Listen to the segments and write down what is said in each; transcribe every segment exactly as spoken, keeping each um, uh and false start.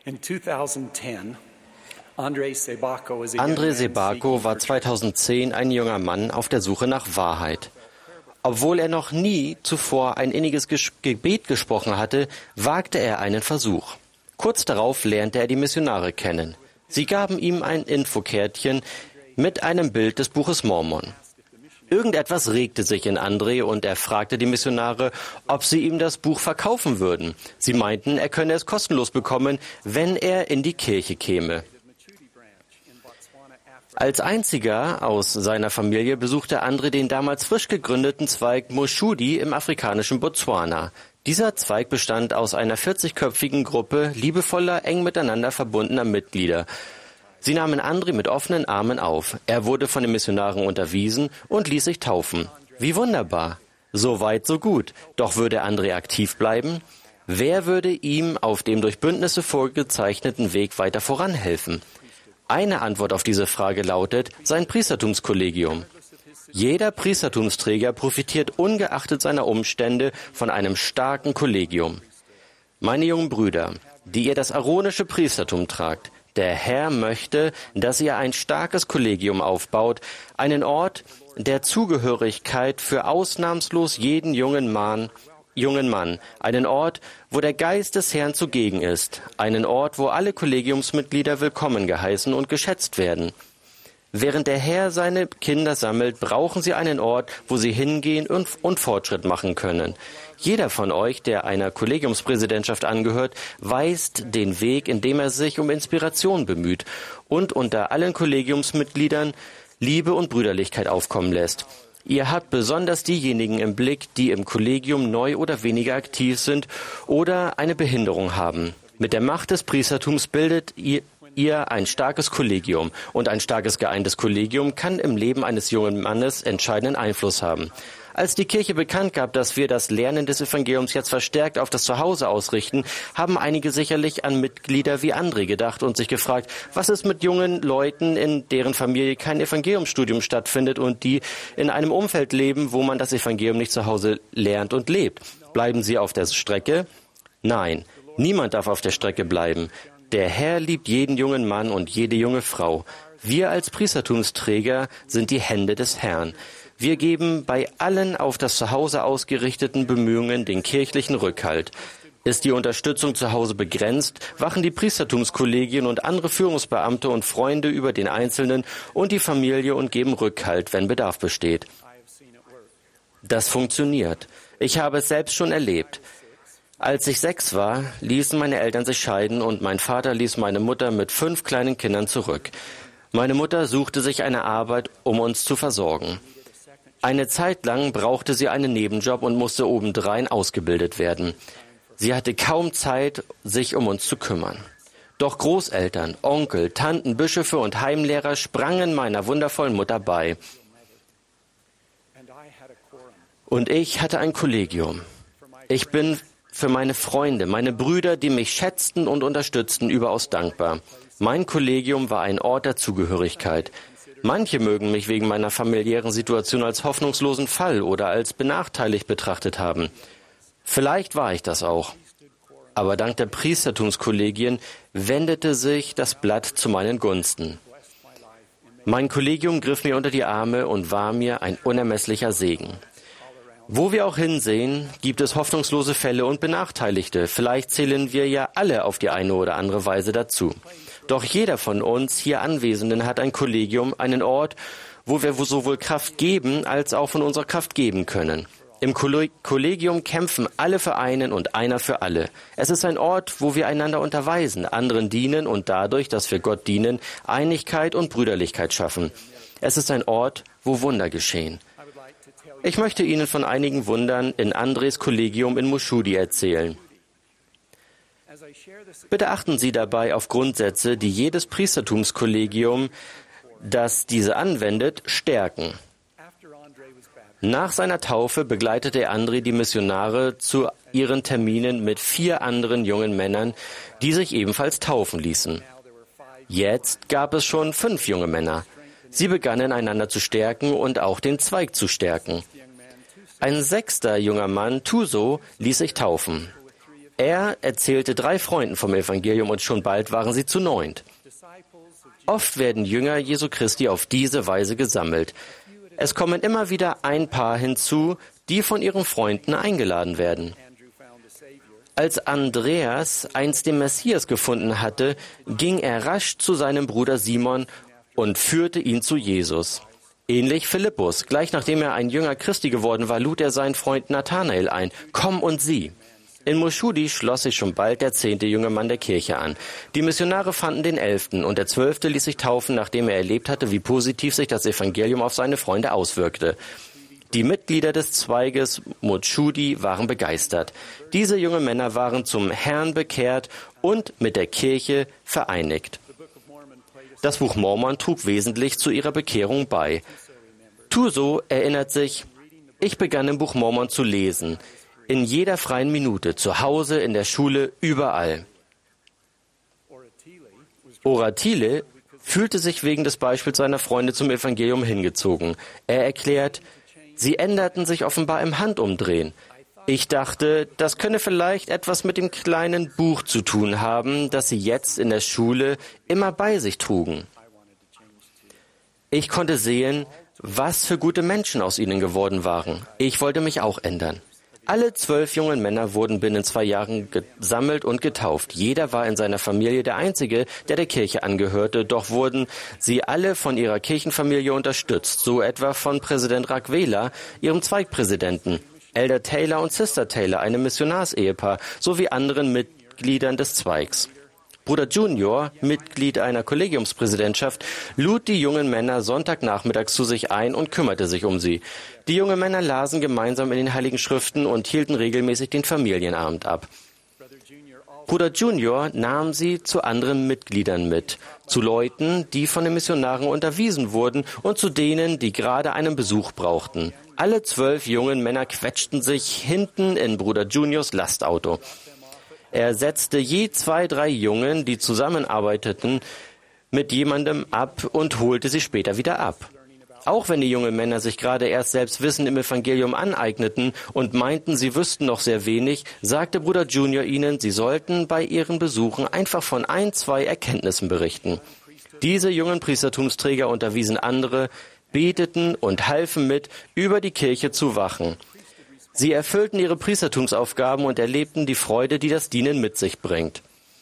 André Sebako war zweitausendzehn ein junger Mann auf der Suche nach Wahrheit. Obwohl er noch nie zuvor ein inniges Gebet gesprochen hatte, wagte er einen Versuch. Kurz darauf lernte er die Missionare kennen. Sie gaben ihm ein Infokärtchen mit einem Bild des Buches Mormon. Irgendetwas regte sich in André und er fragte die Missionare, ob sie ihm das Buch verkaufen würden. Sie meinten, er könne es kostenlos bekommen, wenn er in die Kirche käme. Als einziger aus seiner Familie besuchte André den damals frisch gegründeten Zweig Moshudi im afrikanischen Botswana. Dieser Zweig bestand aus einer vierzigköpfigen Gruppe liebevoller, eng miteinander verbundener Mitglieder. Sie nahmen André mit offenen Armen auf. Er wurde von den Missionaren unterwiesen und ließ sich taufen. Wie wunderbar! So weit, so gut. Doch würde André aktiv bleiben? Wer würde ihm auf dem durch Bündnisse vorgezeichneten Weg weiter voranhelfen? Eine Antwort auf diese Frage lautet sein Priestertumskollegium. Jeder Priestertumsträger profitiert ungeachtet seiner Umstände von einem starken Kollegium. Meine jungen Brüder, die ihr das aaronische Priestertum tragt, der Herr möchte, dass ihr ein starkes Kollegium aufbaut, einen Ort der Zugehörigkeit für ausnahmslos jeden jungen Mann, jungen Mann, einen Ort, wo der Geist des Herrn zugegen ist, einen Ort, wo alle Kollegiumsmitglieder willkommen geheißen und geschätzt werden. Während der Herr seine Kinder sammelt, brauchen sie einen Ort, wo sie hingehen und, und Fortschritt machen können. Jeder von euch, der einer Kollegiumspräsidentschaft angehört, weist den Weg, indem er sich um Inspiration bemüht und unter allen Kollegiumsmitgliedern Liebe und Brüderlichkeit aufkommen lässt. Ihr habt besonders diejenigen im Blick, die im Kollegium neu oder weniger aktiv sind oder eine Behinderung haben. Mit der Macht des Priestertums bildet ihr ihr ein starkes Kollegium. Und ein starkes geeintes Kollegium kann im Leben eines jungen Mannes entscheidenden Einfluss haben. Als die Kirche bekannt gab, dass wir das Lernen des Evangeliums jetzt verstärkt auf das Zuhause ausrichten, haben einige sicherlich an Mitglieder wie André gedacht und sich gefragt, was ist mit jungen Leuten, in deren Familie kein Evangeliumsstudium stattfindet und die in einem Umfeld leben, wo man das Evangelium nicht zu Hause lernt und lebt. Bleiben sie auf der Strecke? Nein, niemand darf auf der Strecke bleiben. Der Herr liebt jeden jungen Mann und jede junge Frau. Wir als Priestertumsträger sind die Hände des Herrn. Wir geben bei allen auf das Zuhause ausgerichteten Bemühungen den kirchlichen Rückhalt. Ist die Unterstützung zu Hause begrenzt, wachen die Priestertumskollegien und andere Führungsbeamte und Freunde über den Einzelnen und die Familie und geben Rückhalt, wenn Bedarf besteht. Das funktioniert. Ich habe es selbst schon erlebt. Als ich sechs war, ließen meine Eltern sich scheiden und mein Vater ließ meine Mutter mit fünf kleinen Kindern zurück. Meine Mutter suchte sich eine Arbeit, um uns zu versorgen. Eine Zeit lang brauchte sie einen Nebenjob und musste obendrein ausgebildet werden. Sie hatte kaum Zeit, sich um uns zu kümmern. Doch Großeltern, Onkel, Tanten, Bischöfe und Heimlehrer sprangen meiner wundervollen Mutter bei. Und ich hatte ein Kollegium. Ich bin für meine Freunde, meine Brüder, die mich schätzten und unterstützten, überaus dankbar. Mein Kollegium war ein Ort der Zugehörigkeit. Manche mögen mich wegen meiner familiären Situation als hoffnungslosen Fall oder als benachteiligt betrachtet haben. Vielleicht war ich das auch. Aber dank der Priestertumskollegien wendete sich das Blatt zu meinen Gunsten. Mein Kollegium griff mir unter die Arme und war mir ein unermesslicher Segen. Wo wir auch hinsehen, gibt es hoffnungslose Fälle und Benachteiligte. Vielleicht zählen wir ja alle auf die eine oder andere Weise dazu. Doch jeder von uns hier Anwesenden hat ein Kollegium, einen Ort, wo wir sowohl Kraft geben, als auch von unserer Kraft geben können. Im Kollegium kämpfen alle für einen und einer für alle. Es ist ein Ort, wo wir einander unterweisen, anderen dienen und dadurch, dass wir Gott dienen, Einigkeit und Brüderlichkeit schaffen. Es ist ein Ort, wo Wunder geschehen. Ich möchte Ihnen von einigen Wundern in Andres Kollegium in Moshudi erzählen. Bitte achten Sie dabei auf Grundsätze, die jedes Priestertumskollegium, das diese anwendet, stärken. Nach seiner Taufe begleitete André die Missionare zu ihren Terminen mit vier anderen jungen Männern, die sich ebenfalls taufen ließen. Jetzt gab es schon fünf junge Männer. Sie begannen einander zu stärken und auch den Zweig zu stärken. Ein sechster junger Mann, Tuso, ließ sich taufen. Er erzählte drei Freunden vom Evangelium und schon bald waren sie zu neunt. Oft werden Jünger Jesu Christi auf diese Weise gesammelt. Es kommen immer wieder ein paar hinzu, die von ihren Freunden eingeladen werden. Als Andreas einst den Messias gefunden hatte, ging er rasch zu seinem Bruder Simon und führte ihn zu Jesus. Ähnlich Philippus. Gleich nachdem er ein Jünger Christi geworden war, lud er seinen Freund Nathanael ein. Komm und sieh. In Moschudi schloss sich schon bald der zehnte junge Mann der Kirche an. Die Missionare fanden den elften und der zwölfte ließ sich taufen, nachdem er erlebt hatte, wie positiv sich das Evangelium auf seine Freunde auswirkte. Die Mitglieder des Zweiges Moschudi waren begeistert. Diese jungen Männer waren zum Herrn bekehrt und mit der Kirche vereinigt. Das Buch Mormon trug wesentlich zu ihrer Bekehrung bei. Tuso erinnert sich, ich begann im Buch Mormon zu lesen. In jeder freien Minute, zu Hause, in der Schule, überall. Oratile fühlte sich wegen des Beispiels seiner Freunde zum Evangelium hingezogen. Er erklärt, sie änderten sich offenbar im Handumdrehen. Ich dachte, das könne vielleicht etwas mit dem kleinen Buch zu tun haben, das sie jetzt in der Schule immer bei sich trugen. Ich konnte sehen, was für gute Menschen aus ihnen geworden waren. Ich wollte mich auch ändern. Alle zwölf jungen Männer wurden binnen zwei Jahren gesammelt und getauft. Jeder war in seiner Familie der Einzige, der der Kirche angehörte, doch wurden sie alle von ihrer Kirchenfamilie unterstützt, so etwa von Präsident Rakwela, ihrem Zweigpräsidenten, Elder Taylor und Sister Taylor, einem Missionarsehepaar, sowie anderen Mitgliedern des Zweigs. Bruder Junior, Mitglied einer Kollegiumspräsidentschaft, lud die jungen Männer Sonntagnachmittags zu sich ein und kümmerte sich um sie. Die jungen Männer lasen gemeinsam in den Heiligen Schriften und hielten regelmäßig den Familienabend ab. Bruder Junior nahm sie zu anderen Mitgliedern mit, zu Leuten, die von den Missionaren unterwiesen wurden und zu denen, die gerade einen Besuch brauchten. Alle zwölf jungen Männer quetschten sich hinten in Bruder Juniors Lastauto. Er setzte je zwei, drei Jungen, die zusammenarbeiteten, mit jemandem ab und holte sie später wieder ab. Auch wenn die jungen Männer sich gerade erst selbst Wissen im Evangelium aneigneten und meinten, sie wüssten noch sehr wenig, sagte Bruder Junior ihnen, sie sollten bei ihren Besuchen einfach von ein, zwei Erkenntnissen berichten. Diese jungen Priestertumsträger unterwiesen andere, beteten und halfen mit, über die Kirche zu wachen. Sie erfüllten ihre Priestertumsaufgaben und erlebten die Freude, die das Dienen mit sich bringt.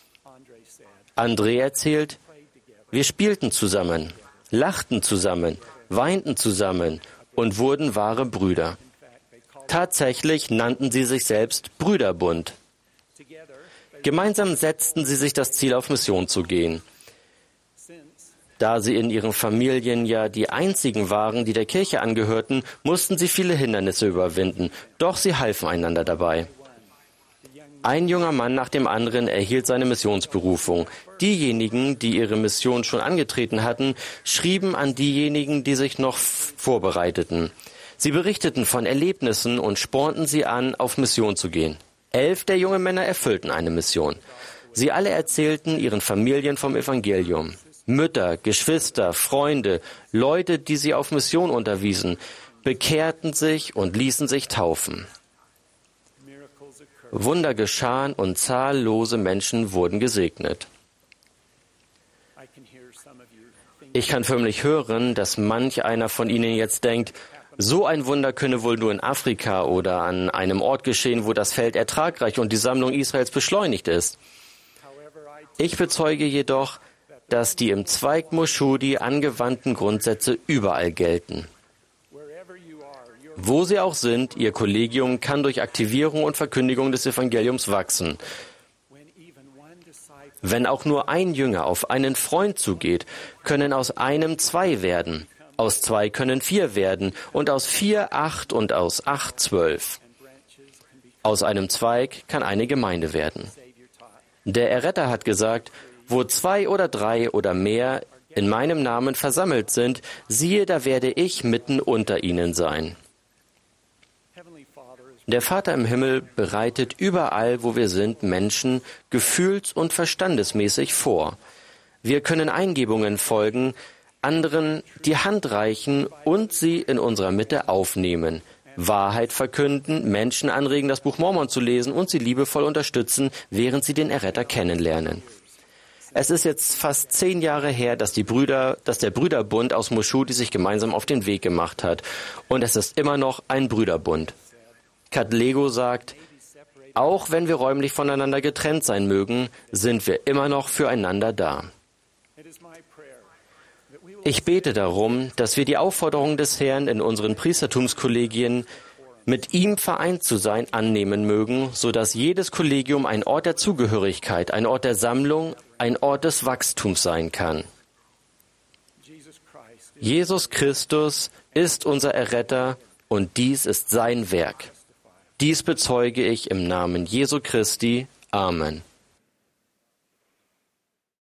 André erzählt, wir spielten zusammen, lachten zusammen, weinten zusammen und wurden wahre Brüder. Tatsächlich nannten sie sich selbst Brüderbund. Gemeinsam setzten sie sich das Ziel, auf Mission zu gehen. Da sie in ihren Familien ja die einzigen waren, die der Kirche angehörten, mussten sie viele Hindernisse überwinden, doch sie halfen einander dabei. Ein junger Mann nach dem anderen erhielt seine Missionsberufung. Diejenigen, die ihre Mission schon angetreten hatten, schrieben an diejenigen, die sich noch vorbereiteten. Sie berichteten von Erlebnissen und spornten sie an, auf Mission zu gehen. Elf der jungen Männer erfüllten eine Mission. Sie alle erzählten ihren Familien vom Evangelium. Mütter, Geschwister, Freunde, Leute, die sie auf Mission unterwiesen, bekehrten sich und ließen sich taufen. Wunder geschahen und zahllose Menschen wurden gesegnet. Ich kann förmlich hören, dass manch einer von Ihnen jetzt denkt, so ein Wunder könne wohl nur in Afrika oder an einem Ort geschehen, wo das Feld ertragreich und die Sammlung Israels beschleunigt ist. Ich bezeuge jedoch, dass die im Zweig Moschudi angewandten Grundsätze überall gelten. Wo sie auch sind, ihr Kollegium kann durch Aktivierung und Verkündigung des Evangeliums wachsen. Wenn auch nur ein Jünger auf einen Freund zugeht, können aus einem zwei werden, aus zwei können vier werden und aus vier acht und aus acht zwölf. Aus einem Zweig kann eine Gemeinde werden. Der Erretter hat gesagt, wo zwei oder drei oder mehr in meinem Namen versammelt sind, siehe, da werde ich mitten unter ihnen sein. Der Vater im Himmel bereitet überall, wo wir sind, Menschen gefühls- und verstandesmäßig vor. Wir können Eingebungen folgen, anderen die Hand reichen und sie in unserer Mitte aufnehmen, Wahrheit verkünden, Menschen anregen, das Buch Mormon zu lesen und sie liebevoll unterstützen, während sie den Erretter kennenlernen. Es ist jetzt fast zehn Jahre her, dass, die Brüder, dass der Brüderbund aus Moshudi sich gemeinsam auf den Weg gemacht hat. Und es ist immer noch ein Brüderbund. Katlego sagt, auch wenn wir räumlich voneinander getrennt sein mögen, sind wir immer noch füreinander da. Ich bete darum, dass wir die Aufforderung des Herrn in unseren Priestertumskollegien, mit ihm vereint zu sein, annehmen mögen, sodass jedes Kollegium ein Ort der Zugehörigkeit, ein Ort der Sammlung, ein Ort des Wachstums sein kann. Jesus Christus ist unser Erretter und dies ist sein Werk. Dies bezeuge ich im Namen Jesu Christi. Amen.